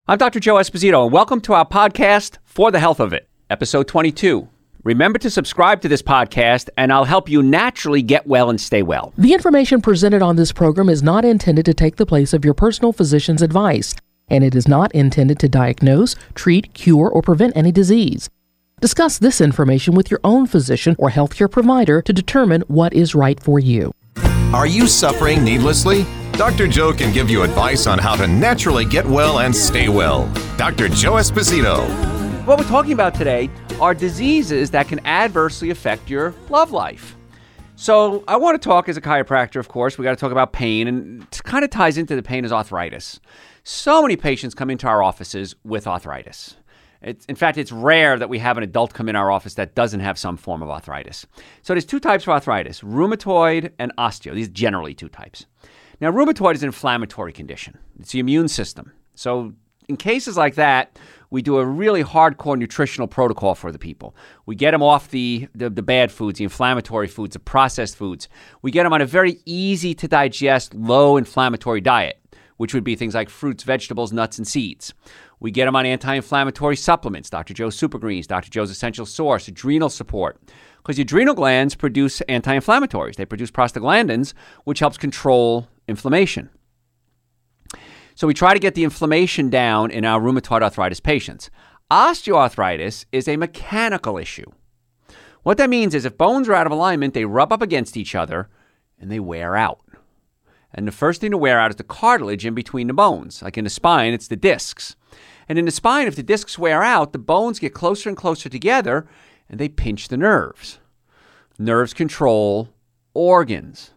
I'm Dr. Joe Esposito, and welcome to our podcast, For the Health of It, episode 22. Remember to subscribe to this podcast, and I'll help you naturally get well and stay well. The information presented on this program is not intended to take the place of your personal physician's advice, and it is not intended to diagnose, treat, cure, or prevent any disease. Discuss this information with your own physician or healthcare provider to determine what is right for you. Are you suffering needlessly? Dr. Joe can give you advice on how to naturally get well and stay well. Dr. Joe Esposito. What we're talking about today are diseases that can adversely affect your love life. So I want to talk as a chiropractor, of course. We got to talk about pain, and it kind of ties into the pain is arthritis. So many patients come into our offices with arthritis. In fact, it's rare that we have an adult come in our office that doesn't have some form of arthritis. So there's two types of arthritis, rheumatoid and osteo. These are generally two types. Now, rheumatoid is an inflammatory condition. It's the immune system. So in cases like that, we do a really hardcore nutritional protocol for the people. We get them off the bad foods, the inflammatory foods, the processed foods. We get them on a very easy to digest, low inflammatory diet, which would be things like fruits, vegetables, nuts, and seeds. We get them on anti-inflammatory supplements, Dr. Joe's Super Greens, Dr. Joe's Essential Source, adrenal support. Because the adrenal glands produce anti-inflammatories. They produce prostaglandins, which helps control inflammation. So we try to get the inflammation down in our rheumatoid arthritis patients. Osteoarthritis is a mechanical issue. What that means is if bones are out of alignment, they rub up against each other and they wear out. And the first thing to wear out is the cartilage in between the bones. Like in the spine, it's the discs. And in the spine, if the discs wear out, the bones get closer and closer together and they pinch the nerves. Nerves control organs.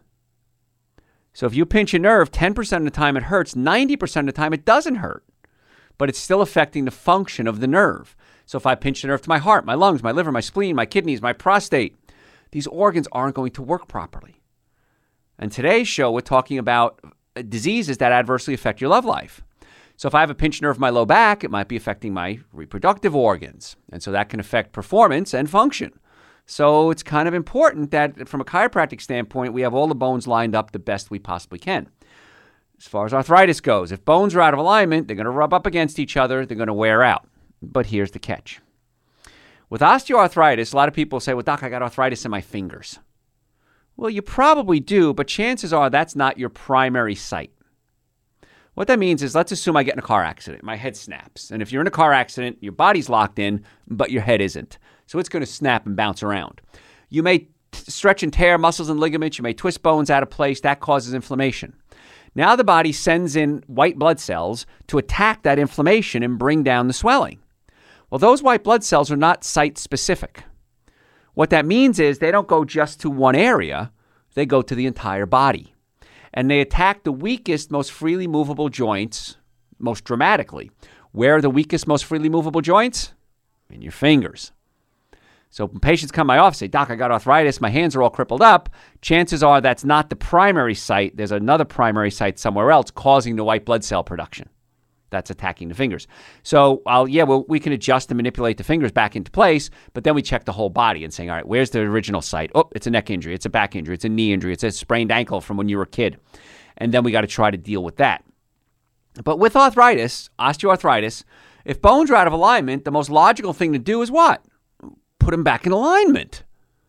So if you pinch a nerve, 10% of the time it hurts, 90% of the time it doesn't hurt, but it's still affecting the function of the nerve. So if I pinch the nerve to my heart, my lungs, my liver, my spleen, my kidneys, my prostate, these organs aren't going to work properly. And today's show, we're talking about diseases that adversely affect your love life. So if I have a pinched nerve in my low back, it might be affecting my reproductive organs. And so that can affect performance and function. So it's kind of important that from a chiropractic standpoint, we have all the bones lined up the best we possibly can. As far as arthritis goes, if bones are out of alignment, they're going to rub up against each other, they're going to wear out. But here's the catch. With osteoarthritis, a lot of people say, well, doc, I got arthritis in my fingers. Well, you probably do, but chances are that's not your primary site. What that means is, let's assume I get in a car accident. My head snaps. And if you're in a car accident, your body's locked in, but your head isn't. So it's going to snap and bounce around. You may stretch and tear muscles and ligaments. You may twist bones out of place. That causes inflammation. Now the body sends in white blood cells to attack that inflammation and bring down the swelling. Well, those white blood cells are not site-specific. What that means is they don't go just to one area. They go to the entire body. And they attack the weakest, most freely movable joints most dramatically. Where are the weakest, most freely movable joints? In your fingers. So when patients come to my office and say, doc, I got arthritis, my hands are all crippled up, chances are that's not the primary site. There's another primary site somewhere else causing the white blood cell production. That's attacking the fingers. So we can adjust and manipulate the fingers back into place, but then we check the whole body and saying, all right, where's the original site? Oh, it's a neck injury, it's a back injury, it's a knee injury, it's a sprained ankle from when you were a kid. And then we got to try to deal with that. But with arthritis, osteoarthritis, if bones are out of alignment, the most logical thing to do is what? Put them back in alignment.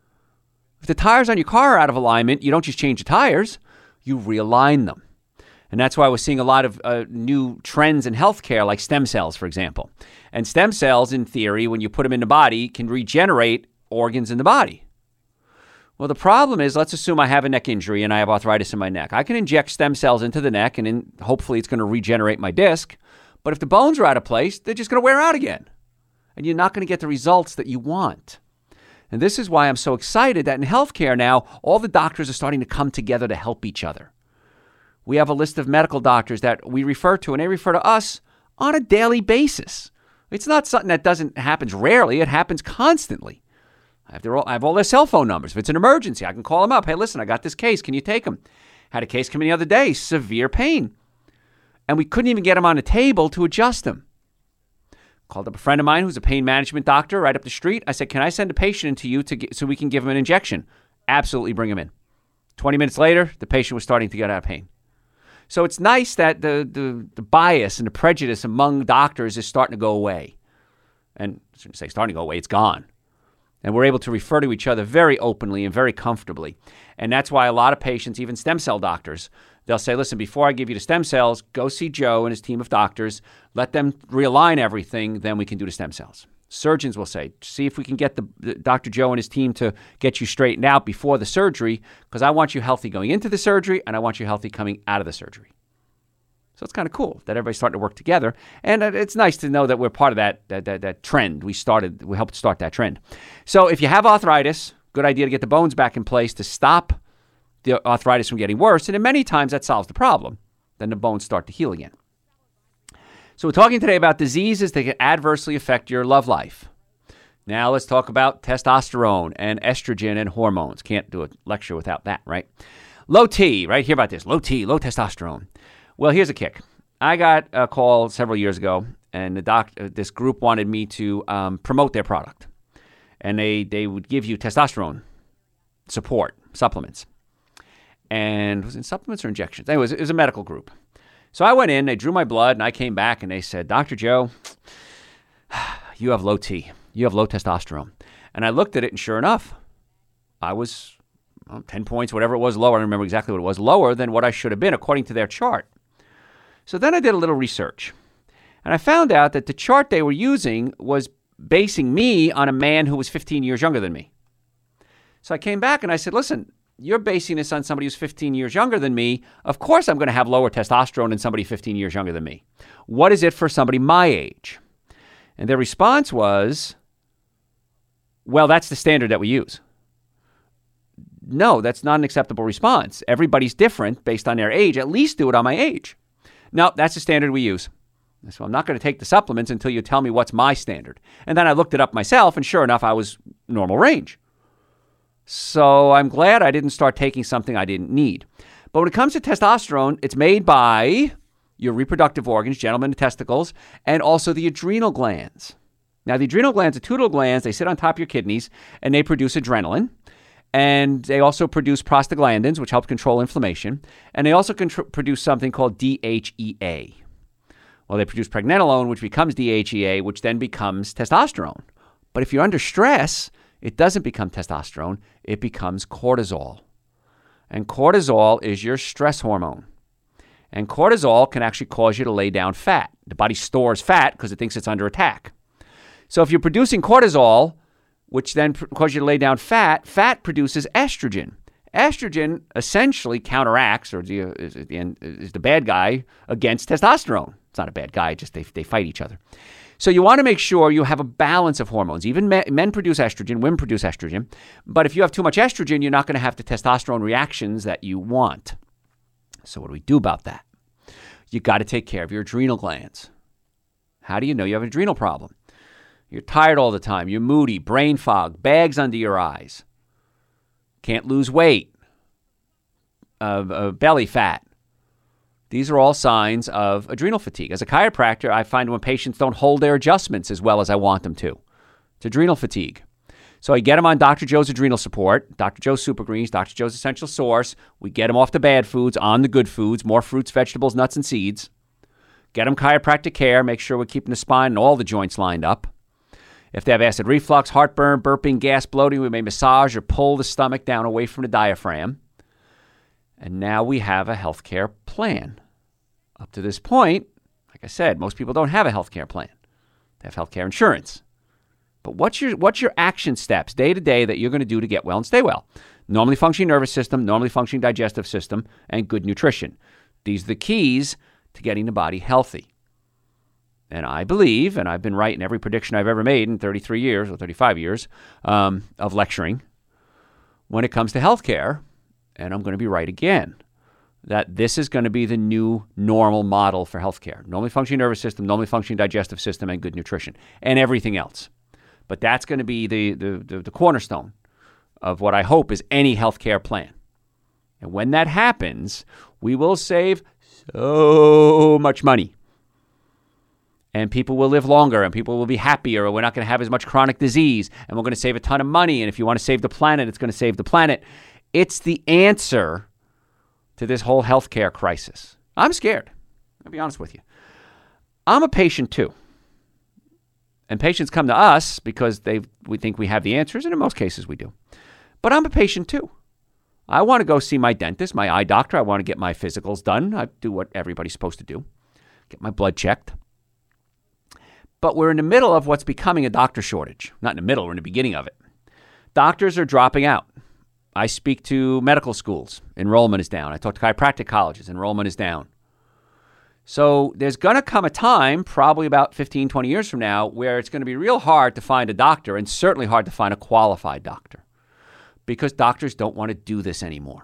If the tires on your car are out of alignment, you don't just change the tires, you realign them. And that's why we're seeing a lot of new trends in healthcare, like stem cells, for example. And stem cells, in theory, when you put them in the body, can regenerate organs in the body. Well, the problem is, let's assume I have a neck injury and I have arthritis in my neck. I can inject stem cells into the neck, and then hopefully it's going to regenerate my disc. But if the bones are out of place, they're just going to wear out again. And you're not going to get the results that you want. And this is why I'm so excited that in healthcare now, all the doctors are starting to come together to help each other. We have a list of medical doctors that we refer to, and they refer to us on a daily basis. It's not something that happens rarely. It happens constantly. I have all their cell phone numbers. If it's an emergency, I can call them up. Hey, listen, I got this case. Can you take them? Had a case come in the other day, severe pain. And we couldn't even get them on a table to adjust them. Called up a friend of mine who's a pain management doctor right up the street. I said, can I send a patient into you so we can give him an injection? Absolutely, bring him in. 20 minutes later, the patient was starting to get out of pain. So it's nice that the bias and the prejudice among doctors is starting to go away. And I shouldn't say starting to go away, it's gone. And we're able to refer to each other very openly and very comfortably. And that's why a lot of patients, even stem cell doctors, they'll say, listen, before I give you the stem cells, go see Joe and his team of doctors. Let them realign everything, then we can do the stem cells. Surgeons will say, see if we can get the Dr. Joe and his team to get you straightened out before the surgery, because I want you healthy going into the surgery, and I want you healthy coming out of the surgery. So it's kind of cool that everybody's starting to work together. And it's nice to know that we're part of that trend. We helped start that trend. So if you have arthritis, good idea to get the bones back in place to stop the arthritis from getting worse. And then many times that solves the problem. Then the bones start to heal again. So we're talking today about diseases that can adversely affect your love life. Now let's talk about testosterone and estrogen and hormones. Can't do a lecture without that, right? Low T, right? Hear about this. Low T, low testosterone. Well, here's a kick. I got a call several years ago, and this group wanted me to promote their product. And they would give you testosterone support, supplements. And was it supplements or injections? Anyways, it was a medical group. So I went in, they drew my blood, and I came back, and they said, Dr. Joe, you have low T. You have low testosterone. And I looked at it, and sure enough, I was 10 points, whatever it was, lower. I don't remember exactly what it was, lower than what I should have been, according to their chart. So then I did a little research, and I found out that the chart they were using was basing me on a man who was 15 years younger than me. So I came back and I said, listen, you're basing this on somebody who's 15 years younger than me. Of course I'm going to have lower testosterone than somebody 15 years younger than me. What is it for somebody my age? And their response was, well, that's the standard that we use. No, that's not an acceptable response. Everybody's different based on their age. At least do it on my age. No, that's the standard we use. So I'm not going to take the supplements until you tell me what's my standard. And then I looked it up myself, and sure enough, I was normal range. So I'm glad I didn't start taking something I didn't need. But when it comes to testosterone, it's made by your reproductive organs, gentlemen, the testicles, and also the adrenal glands. Now, the adrenal glands are two little glands. They sit on top of your kidneys, and they produce adrenaline. And they also produce prostaglandins, which help control inflammation. And they also produce something called DHEA. Well, they produce pregnenolone, which becomes DHEA, which then becomes testosterone. But if you're under stress, it doesn't become testosterone. It becomes cortisol. And cortisol is your stress hormone. And cortisol can actually cause you to lay down fat. The body stores fat because it thinks it's under attack. So if you're producing cortisol, which then causes you to lay down fat, fat produces estrogen. Estrogen essentially counteracts or is the bad guy against testosterone. It's not a bad guy, just they fight each other. So you want to make sure you have a balance of hormones. Even men produce estrogen, women produce estrogen. But if you have too much estrogen, you're not going to have the testosterone reactions that you want. So what do we do about that? You got to take care of your adrenal glands. How do you know you have an adrenal problem? You're tired all the time. You're moody, brain fog, bags under your eyes. Can't lose weight. Belly fat. These are all signs of adrenal fatigue. As a chiropractor, I find when patients don't hold their adjustments as well as I want them to. It's adrenal fatigue. So I get them on Dr. Joe's adrenal support, Dr. Joe's Super Greens, Dr. Joe's Essential Source. We get them off the bad foods, on the good foods, more fruits, vegetables, nuts, and seeds. Get them chiropractic care, make sure we're keeping the spine and all the joints lined up. If they have acid reflux, heartburn, burping, gas, bloating, we may massage or pull the stomach down away from the diaphragm. And now we have a healthcare plan. Up to this point, like I said, most people don't have a healthcare plan. They have healthcare insurance. But what's your action steps day to day that you're going to do to get well and stay well? Normally functioning nervous system, normally functioning digestive system, and good nutrition. These are the keys to getting the body healthy. And I believe, and I've been right in every prediction I've ever made in 33 years or 35 years of lecturing, when it comes to healthcare, and I'm going to be right again, that this is going to be the new normal model for healthcare. Normally functioning nervous system, normally functioning digestive system, and good nutrition, and everything else. But that's going to be the cornerstone of what I hope is any healthcare plan. And when that happens, we will save so much money. And people will live longer, and people will be happier, and we're not going to have as much chronic disease, and we're going to save a ton of money. And if you want to save the planet, it's going to save the planet. It's the answer to this whole healthcare crisis. I'm scared. I'll be honest with you. I'm a patient too. And patients come to us because we think we have the answers, and in most cases we do. But I'm a patient too. I want to go see my dentist, my eye doctor. I want to get my physicals done. I do what everybody's supposed to do. Get my blood checked. But we're in the middle of what's becoming a doctor shortage. Not in the middle, we're in the beginning of it. Doctors are dropping out. I speak to medical schools. Enrollment is down. I talk to chiropractic colleges. Enrollment is down. So there's going to come a time, probably about 15, 20 years from now, where it's going to be real hard to find a doctor, and certainly hard to find a qualified doctor, because doctors don't want to do this anymore.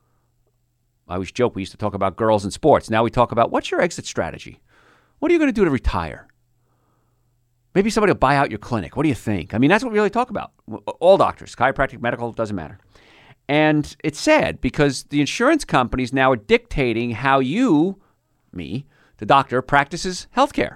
I always joke, we used to talk about girls in sports. Now we talk about, what's your exit strategy? What are you going to do to retire? Maybe somebody will buy out your clinic. What do you think? I mean, that's what we really talk about. All doctors, chiropractic, medical, doesn't matter. And it's sad because the insurance companies now are dictating how you, me, the doctor, practices healthcare.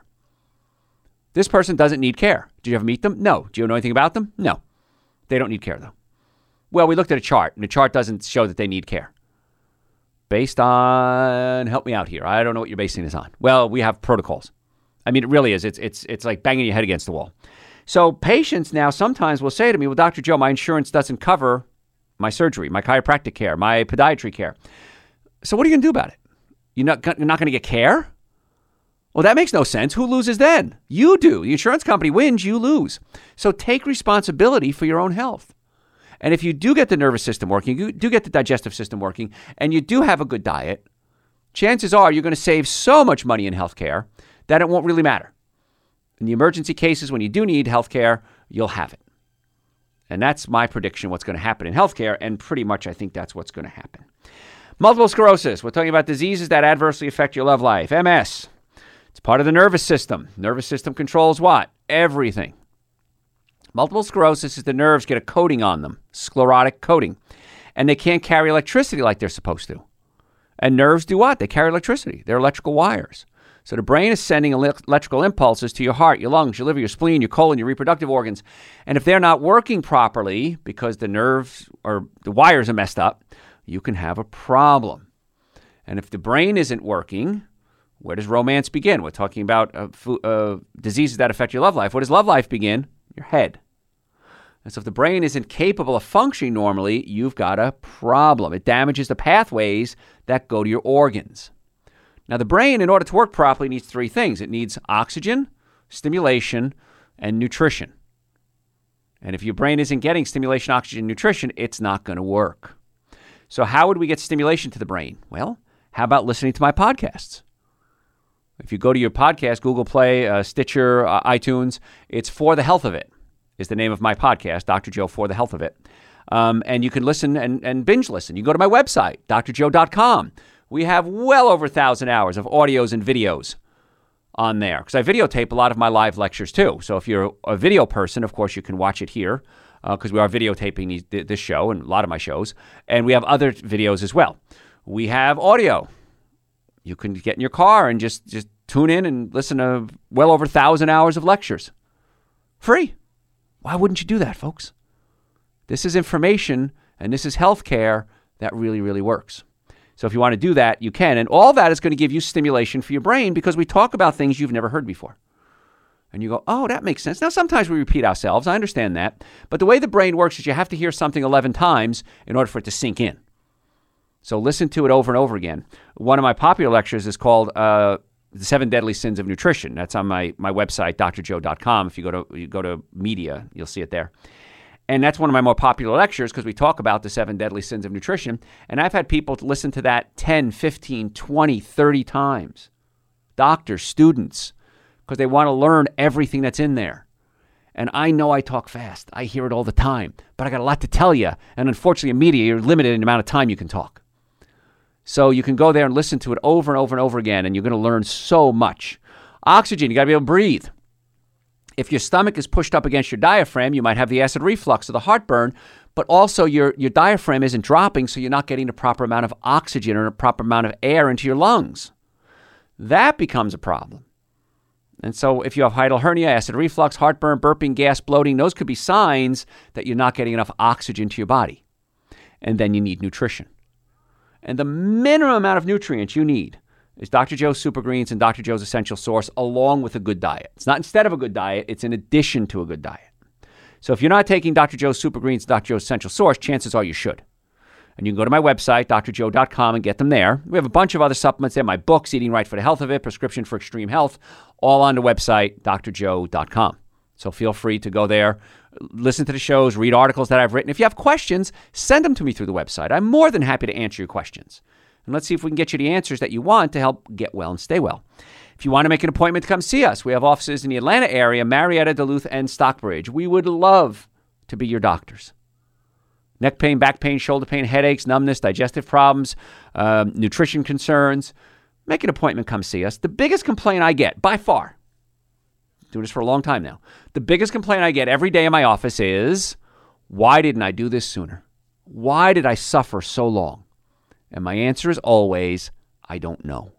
This person doesn't need care. Did you ever meet them? No. Do you know anything about them? No. They don't need care, though. Well, we looked at a chart, and the chart doesn't show that they need care. Based on, help me out here. I don't know what you're basing this on. Well, we have protocols. I mean, it really is. It's like banging your head against the wall. So patients now sometimes will say to me, well, Dr. Joe, my insurance doesn't cover my surgery, my chiropractic care, my podiatry care. So what are you going to do about it? You're not going to get care? Well, that makes no sense. Who loses then? You do. The insurance company wins, you lose. So take responsibility for your own health. And if you do get the nervous system working, you do get the digestive system working, and you do have a good diet, chances are you're going to save so much money in healthcare that it won't really matter. In the emergency cases, when you do need healthcare, you'll have it. And that's my prediction, what's going to happen in healthcare, and pretty much I think that's what's going to happen. Multiple sclerosis. We're talking about diseases that adversely affect your love life. MS. It's part of the nervous system. Nervous system controls what? Everything. Multiple sclerosis is the nerves get a coating on them, sclerotic coating, and they can't carry electricity like they're supposed to. And nerves do what? They carry electricity. They're electrical wires. So the brain is sending electrical impulses to your heart, your lungs, your liver, your spleen, your colon, your reproductive organs. And if they're not working properly because the nerves or the wires are messed up, you can have a problem. And if the brain isn't working, where does romance begin? We're talking about diseases that affect your love life. Where does love life begin? Your head. And so if the brain isn't capable of functioning normally, you've got a problem. It damages the pathways that go to your organs. Now, the brain, in order to work properly, needs three things. It needs oxygen, stimulation, and nutrition. And if your brain isn't getting stimulation, oxygen, nutrition, it's not going to work. So how would we get stimulation to the brain? Well, how about listening to my podcasts? If you go to your podcast, Google Play, Stitcher, iTunes, it's For the Health of It is the name of my podcast, Dr. Joe For the Health of It. And you can listen and binge listen. You can go to my website, drjoe.com. We have well over 1,000 hours of audios and videos on there because I videotape a lot of my live lectures too. So if you're a video person, of course, you can watch it here because we are videotaping this show and a lot of my shows. And we have other videos as well. We have audio. You can get in your car and just tune in and listen to well over 1,000 hours of lectures. Free. Why wouldn't you do that, folks? This is information and this is healthcare that really, really works. So if you want to do that, you can. And all that is going to give you stimulation for your brain because we talk about things you've never heard before. And you go, oh, that makes sense. Now, sometimes we repeat ourselves. I understand that. But the way the brain works is you have to hear something 11 times in order for it to sink in. So listen to it over and over again. One of my popular lectures is called The 7 Deadly Sins of Nutrition. That's on my website, drjoe.com. If you go to media, you'll see it there. And that's one of my more popular lectures because we talk about the 7 deadly sins of nutrition. And I've had people listen to that 10, 15, 20, 30 times. Doctors, students, because they want to learn everything that's in there. And I know I talk fast. I hear it all the time. But I got a lot to tell you. And unfortunately, in media, you're limited in the amount of time you can talk. So you can go there and listen to it over and over and over again, and you're going to learn so much. Oxygen, you got to be able to breathe. If your stomach is pushed up against your diaphragm, you might have the acid reflux or the heartburn, but also your diaphragm isn't dropping, so you're not getting the proper amount of oxygen or the proper amount of air into your lungs. That becomes a problem. And so if you have hiatal hernia, acid reflux, heartburn, burping, gas, bloating, those could be signs that you're not getting enough oxygen to your body. And then you need nutrition. And the minimum amount of nutrients you need is Dr. Joe's Super Greens and Dr. Joe's Essential Source along with a good diet. It's not instead of a good diet, it's in addition to a good diet. So if you're not taking Dr. Joe's Super Greens and Dr. Joe's Essential Source, chances are you should. And you can go to my website, drjoe.com, and get them there. We have a bunch of other supplements there, my books, Eating Right for the Health of It, Prescription for Extreme Health, all on the website, drjoe.com. So feel free to go there, listen to the shows, read articles that I've written. If you have questions, send them to me through the website. I'm more than happy to answer your questions. And let's see if we can get you the answers that you want to help get well and stay well. If you want to make an appointment to come see us, we have offices in the Atlanta area, Marietta, Duluth, and Stockbridge. We would love to be your doctors. Neck pain, back pain, shoulder pain, headaches, numbness, digestive problems, nutrition concerns. Make an appointment, come see us. The biggest complaint I get, by far, doing this for a long time now, the biggest complaint I get every day in my office is, why didn't I do this sooner? Why did I suffer so long? And my answer is always, I don't know.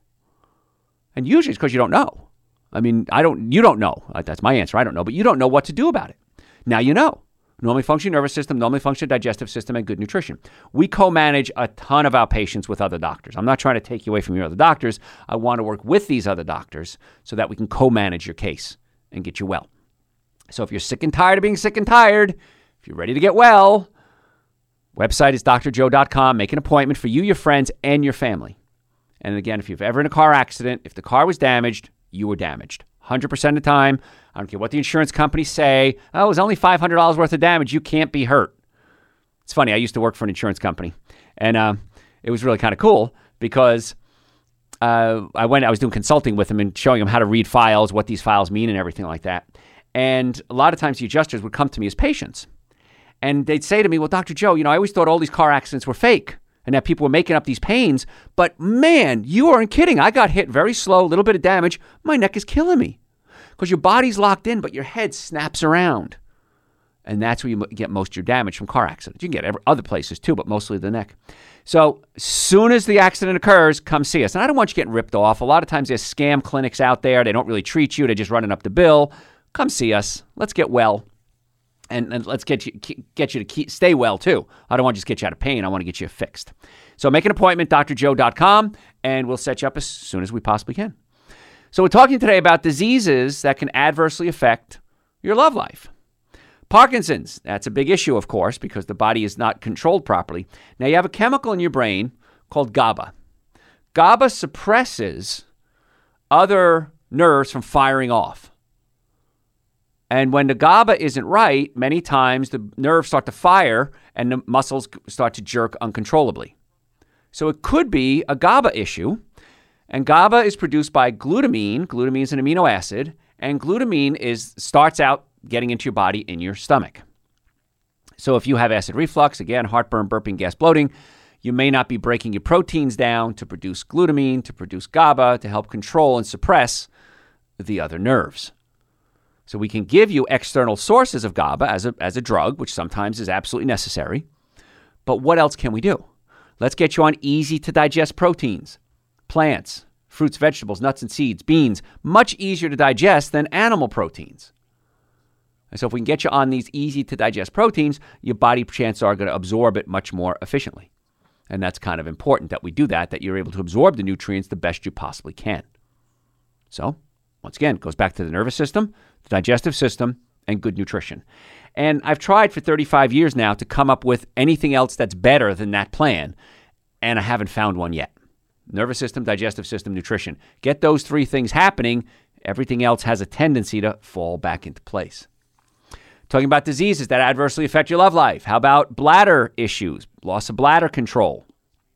And usually it's because you don't know. I mean, you don't know. That's my answer. I don't know. But you don't know what to do about it. Now you know. Normally functioning nervous system, normally functioning digestive system, and good nutrition. We co-manage a ton of our patients with other doctors. I'm not trying to take you away from your other doctors. I want to work with these other doctors so that we can co-manage your case and get you well. So if you're sick and tired of being sick and tired, if you're ready to get well, website is drjoe.com. Make an appointment for you, your friends, and your family. And again, if you've ever in a car accident, if the car was damaged, you were damaged. 100% of the time. I don't care what the insurance companies say. Oh, it was only $500 worth of damage. You can't be hurt. It's funny. I used to work for an insurance company, and it was really kind of cool because I was doing consulting with them and showing them how to read files, what these files mean, and everything like that. And a lot of times the adjusters would come to me as patients, and they'd say to me, well, Dr. Joe, I always thought all these car accidents were fake and that people were making up these pains. But man, you aren't kidding. I got hit very slow, a little bit of damage. My neck is killing me because your body's locked in, but your head snaps around. And that's where you get most of your damage from car accidents. You can get other places too, but mostly the neck. So as soon as the accident occurs, come see us. And I don't want you getting ripped off. A lot of times there's scam clinics out there. They don't really treat you. They're just running up the bill. Come see us. Let's get well. And let's get you to stay well, too. I don't want to just get you out of pain. I want to get you fixed. So make an appointment, drjoe.com, and we'll set you up as soon as we possibly can. So we're talking today about diseases that can adversely affect your love life. Parkinson's, that's a big issue, of course, because the body is not controlled properly. Now, you have a chemical in your brain called GABA. GABA suppresses other nerves from firing off. And when the GABA isn't right, many times the nerves start to fire and the muscles start to jerk uncontrollably. So it could be a GABA issue. And GABA is produced by glutamine. Glutamine is an amino acid. And glutamine starts out getting into your body in your stomach. So if you have acid reflux, again, heartburn, burping, gas, bloating, you may not be breaking your proteins down to produce glutamine, to produce GABA, to help control and suppress the other nerves. So we can give you external sources of GABA as a drug, which sometimes is absolutely necessary. But what else can we do? Let's get you on easy-to-digest proteins, plants, fruits, vegetables, nuts and seeds, beans, much easier to digest than animal proteins. And so if we can get you on these easy-to-digest proteins, your body chances are going to absorb it much more efficiently. And that's kind of important that we do that you're able to absorb the nutrients the best you possibly can. So, once again, it goes back to the nervous system, the digestive system, and good nutrition. And I've tried for 35 years now to come up with anything else that's better than that plan, and I haven't found one yet. Nervous system, digestive system, nutrition. Get those three things happening, everything else has a tendency to fall back into place. Talking about diseases that adversely affect your love life. How about bladder issues, loss of bladder control?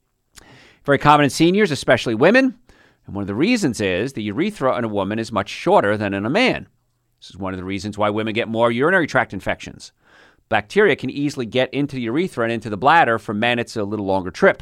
Very common in seniors, especially women. And one of the reasons is the urethra in a woman is much shorter than in a man. This is one of the reasons why women get more urinary tract infections. Bacteria can easily get into the urethra and into the bladder. For men, it's a little longer trip.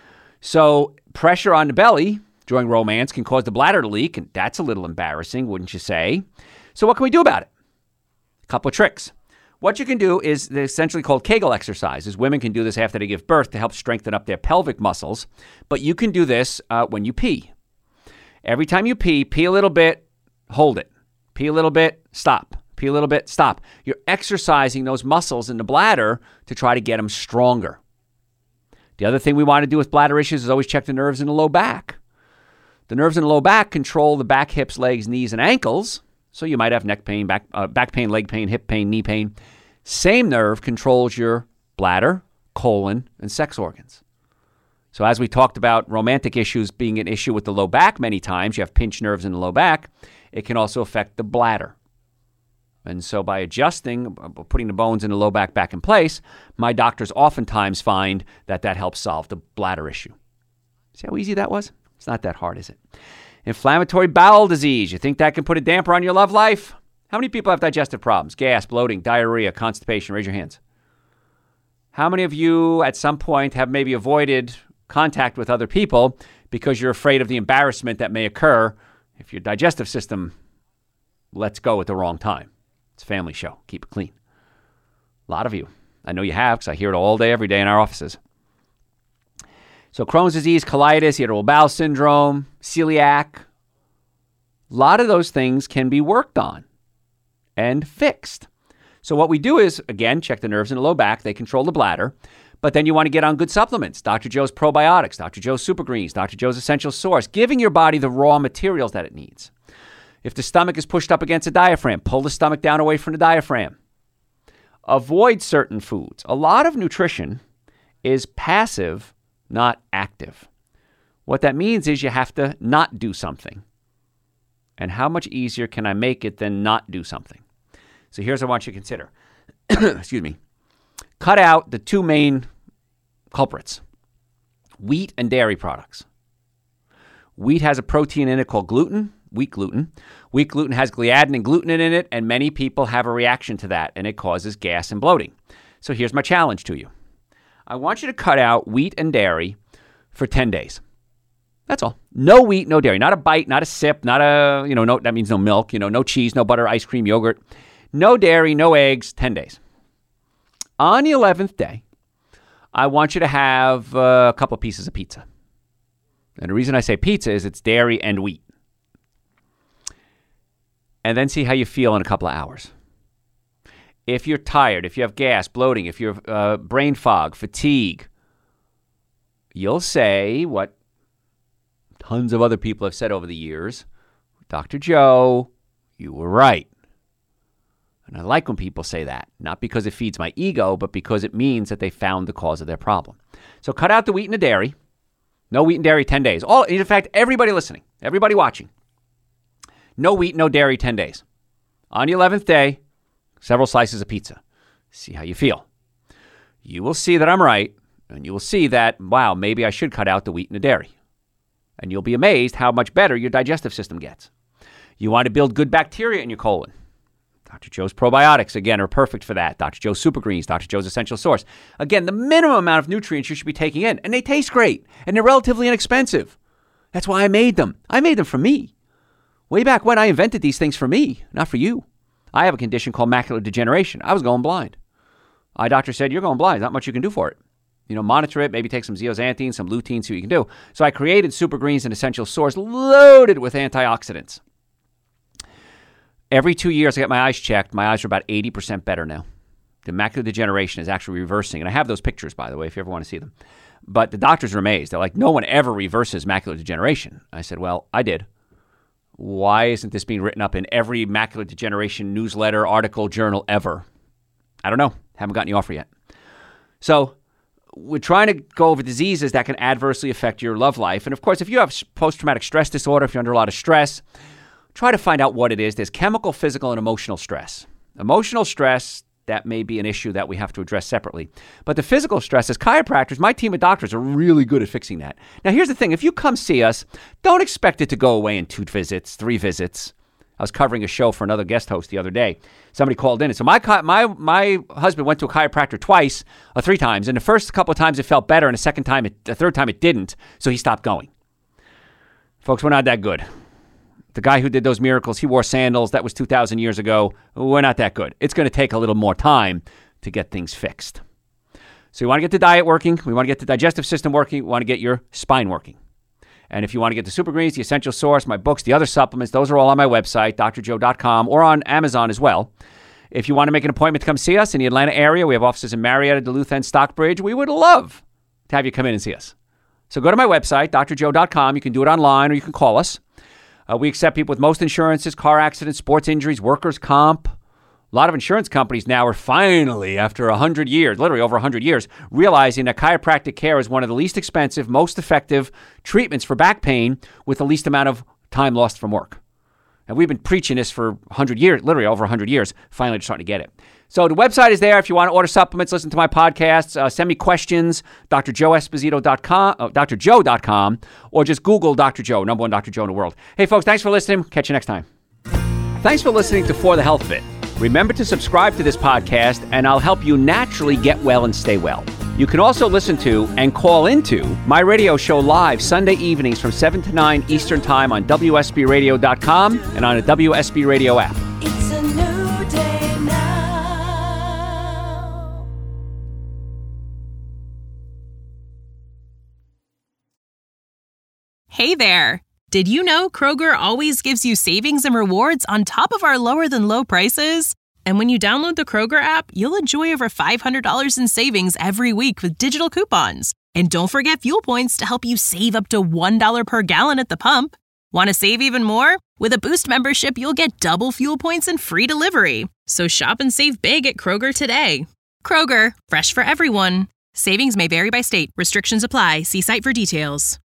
So pressure on the belly during romance can cause the bladder to leak, and that's a little embarrassing, wouldn't you say? So what can we do about it? A couple of tricks. What you can do is essentially called Kegel exercises. Women can do this after they give birth to help strengthen up their pelvic muscles. But you can do this when you pee. Every time you pee a little bit, hold it. Pee a little bit, stop. Pee a little bit, stop. You're exercising those muscles in the bladder to try to get them stronger. The other thing we want to do with bladder issues is always check the nerves in the low back. The nerves in the low back control the back, hips, legs, knees, and ankles. So you might have neck pain, back pain, leg pain, hip pain, knee pain. Same nerve controls your bladder, colon, and sex organs. So as we talked about romantic issues being an issue with the low back many times, you have pinched nerves in the low back, it can also affect the bladder. And so by adjusting, putting the bones in the low back in place, my doctors oftentimes find that helps solve the bladder issue. See how easy that was? It's not that hard, is it? Inflammatory bowel disease. You think that can put a damper on your love life? How many people have digestive problems? Gas, bloating, diarrhea, constipation? Raise your hands. How many of you at some point have maybe avoided contact with other people because you're afraid of the embarrassment that may occur if your digestive system lets go at the wrong time? It's a family show. Keep it clean. A lot of you. I know you have because I hear it all day, every day in our offices. So Crohn's disease, colitis, irritable bowel syndrome, celiac, a lot of those things can be worked on and fixed. So what we do is, again, check the nerves in the low back. They control the bladder. But then you want to get on good supplements. Dr. Joe's Probiotics, Dr. Joe's Super Greens, Dr. Joe's Essential Source, giving your body the raw materials that it needs. If the stomach is pushed up against the diaphragm, pull the stomach down away from the diaphragm. Avoid certain foods. A lot of nutrition is passive, not active. What that means is you have to not do something. And how much easier can I make it than not do something? So here's what I want you to consider. Excuse me. Cut out the two main culprits, wheat and dairy products. Wheat has a protein in it called gluten, wheat gluten. Wheat gluten has gliadin and glutenin in it, and many people have a reaction to that, and it causes gas and bloating. So here's my challenge to you. I want you to cut out wheat and dairy for 10 days. That's all. No wheat, no dairy. Not a bite, not a sip, not a, no, that means no milk, no cheese, no butter, ice cream, yogurt. No dairy, no eggs, 10 days. On the 11th day, I want you to have a couple of pieces of pizza. And the reason I say pizza is it's dairy and wheat. And then see how you feel in a couple of hours. If you're tired, if you have gas, bloating, if you have brain fog, fatigue, you'll say what tons of other people have said over the years, Dr. Joe, you were right. And I like when people say that, not because it feeds my ego, but because it means that they found the cause of their problem. So cut out the wheat and the dairy. No wheat and dairy, 10 days. In fact, everybody listening, everybody watching, no wheat, no dairy, 10 days. On the 11th day, several slices of pizza. See how you feel. You will see that I'm right, and you will see that, wow, maybe I should cut out the wheat and the dairy. And you'll be amazed how much better your digestive system gets. You want to build good bacteria in your colon. Dr. Joe's Probiotics, again, are perfect for that. Dr. Joe's Super Greens, Dr. Joe's Essential Source. Again, the minimum amount of nutrients you should be taking in. And they taste great. And they're relatively inexpensive. That's why I made them. I made them for me. Way back when I invented these things for me, not for you. I have a condition called macular degeneration. I was going blind. My doctor said, you're going blind. Not much you can do for it. Monitor it, maybe take some zeaxanthin, some lutein, see what you can do. So I created Super Greens and Essential Source loaded with antioxidants. Every 2 years, I get my eyes checked. My eyes are about 80% better now. The macular degeneration is actually reversing. And I have those pictures, by the way, if you ever want to see them. But the doctors are amazed. They're like, no one ever reverses macular degeneration. I said, well, I did. Why isn't this being written up in every macular degeneration newsletter, article, journal ever? I don't know. Haven't gotten the offer yet. So we're trying to go over diseases that can adversely affect your love life. And of course, if you have post-traumatic stress disorder, if you're under a lot of stress, try to find out what it is. There's chemical, physical, and emotional stress. Emotional stress, that may be an issue that we have to address separately. But the physical stress, as chiropractors, my team of doctors are really good at fixing that. Now, here's the thing. If you come see us, don't expect it to go away in 2 visits, 3 visits. I was covering a show for another guest host the other day. Somebody called in and said, my husband went to a chiropractor twice or 3 times. And the first couple of times it felt better, and the third time it didn't, so he stopped going. Folks, we're not that good. The guy who did those miracles, he wore sandals. That was 2,000 years ago. We're not that good. It's going to take a little more time to get things fixed. So you want to get the diet working. We want to get the digestive system working. We want to get your spine working. And if you want to get the Super Greens, the Essential Source, my books, the other supplements, those are all on my website, drjoe.com, or on Amazon as well. If you want to make an appointment to come see us in the Atlanta area, we have offices in Marietta, Duluth, and Stockbridge. We would love to have you come in and see us. So go to my website, drjoe.com. You can do it online or you can call us. We accept people with most insurances, car accidents, sports injuries, workers' comp. A lot of insurance companies now are finally, after 100 years, literally over 100 years, realizing that chiropractic care is one of the least expensive, most effective treatments for back pain with the least amount of time lost from work. And we've been preaching this for 100 years, literally over 100 years. Finally, just starting to get it. So the website is there. If you want to order supplements, listen to my podcasts, send me questions, drjoeesposito.com, or just Google Dr. Joe, number one Dr. Joe in the world. Hey, folks, thanks for listening. Catch you next time. Thanks for listening to For the Health of It. Remember to subscribe to this podcast, and I'll help you naturally get well and stay well. You can also listen to and call into my radio show live Sunday evenings from 7 to 9 Eastern Time on WSBRadio.com and on a WSB Radio app. It's a new day now. Hey there! Did you know Kroger always gives you savings and rewards on top of our lower-than-low prices? And when you download the Kroger app, you'll enjoy over $500 in savings every week with digital coupons. And don't forget fuel points to help you save up to $1 per gallon at the pump. Want to save even more? With a Boost membership, you'll get double fuel points and free delivery. So shop and save big at Kroger today. Kroger, fresh for everyone. Savings may vary by state. Restrictions apply. See site for details.